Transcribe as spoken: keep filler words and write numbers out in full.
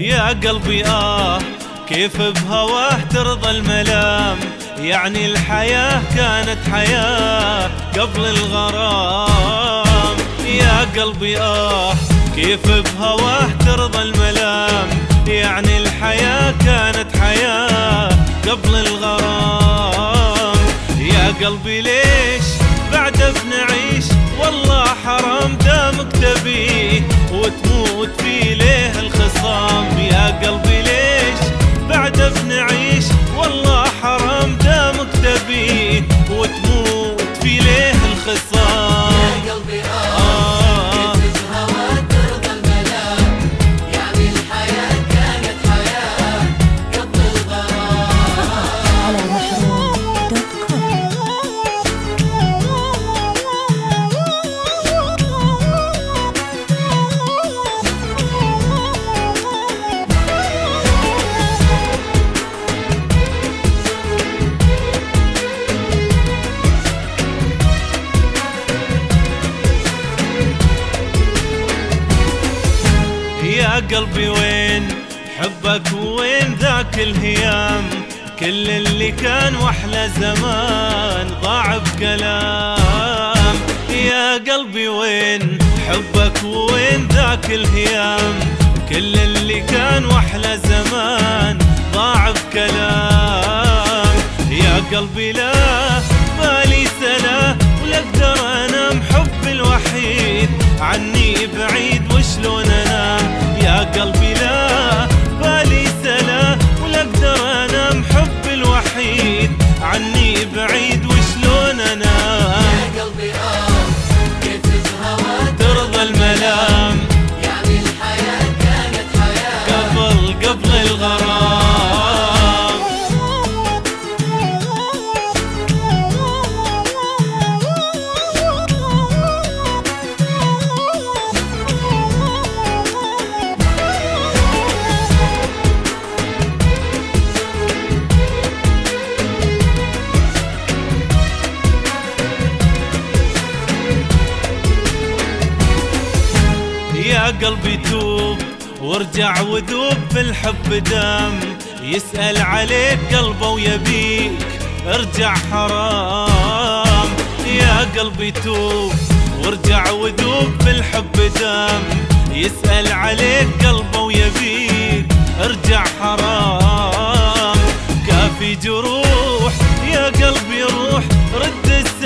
يا قلبي آه كيف بهواه ترضى الملام، يعني الحياة كانت حياة قبل الغرام. يا قلبي آه كيف بهواه ترضى الملام، يعني الحياة كانت حياة قبل الغرام. يا قلبي ليش بعد بنعيش والله حرام دامك تبيه وتموت في ليه الخصام. يا قلبي ليش بعد بنعيش والله حرام دامك تبيه وتموت في ليه الخصام. يا قلبي آه كيف بهواك ترضى الملام، يعني الحياة كانت حياة قبل الغرام. على محروم دوت كوم. يا قلبي وين حبك وين ذاك الهيام، كل اللي كان واحلى زمان ضاع بكلام. يا قلبي وين حبك وين ذاك الهيام، كل اللي كان واحلى زمان ضاع بكلام. يا قلبي لا بالي سلا ولا اقدر انام، حب الوحيد عني بعيد وشلون انام. يا قلبي لا بالي سلا ولا اقدر انام، حب الوحيد عني بعيد وشلون انام. يا قلبي آه كيف بهواك ترضى الملام، يعني الحياة كانت حياة قبل قبل الغرام. يا قلبي توب وارجع وذوب في الحب دام، يسأل عليك قلبه ويبيك ارجع حرام. يا قلبي توب وارجع وذوب في الحب دام، يسأل عليك قلبه ويبيك ارجع حرام. كافي جروح يا قلبي روح رد